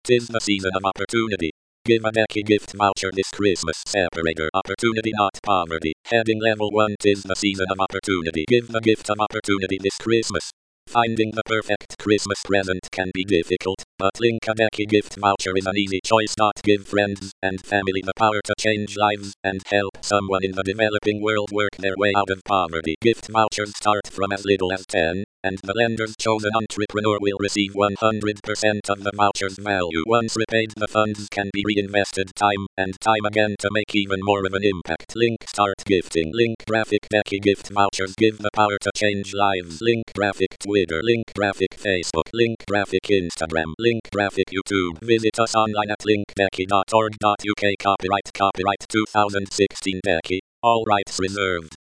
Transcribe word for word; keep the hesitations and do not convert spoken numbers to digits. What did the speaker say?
'Tis the season of opportunity. Give a Becky gift voucher this Christmas. Separator opportunity, not poverty. Heading level one. 'Tis the season of opportunity. Give the gift of opportunity this Christmas. Finding the perfect Christmas present can be difficult, but Link a Becky gift voucher is an easy choice. Give friends and family the power to change lives and help someone in the developing world work their way out of poverty. Gift vouchers start from as little as ten, and the lender's chosen entrepreneur will receive one hundred percent of the voucher's value. Once repaid, the funds can be reinvested time and time again to make even more of an impact. Link start gifting. Link graphic Becky gift vouchers give the power to change lives. Link graphic Twitter. Link graphic Facebook. Link graphic Instagram. Link graphic YouTube. Visit us online at link becky dot org dot U K. Copyright Copyright two thousand sixteen Becky. All rights reserved.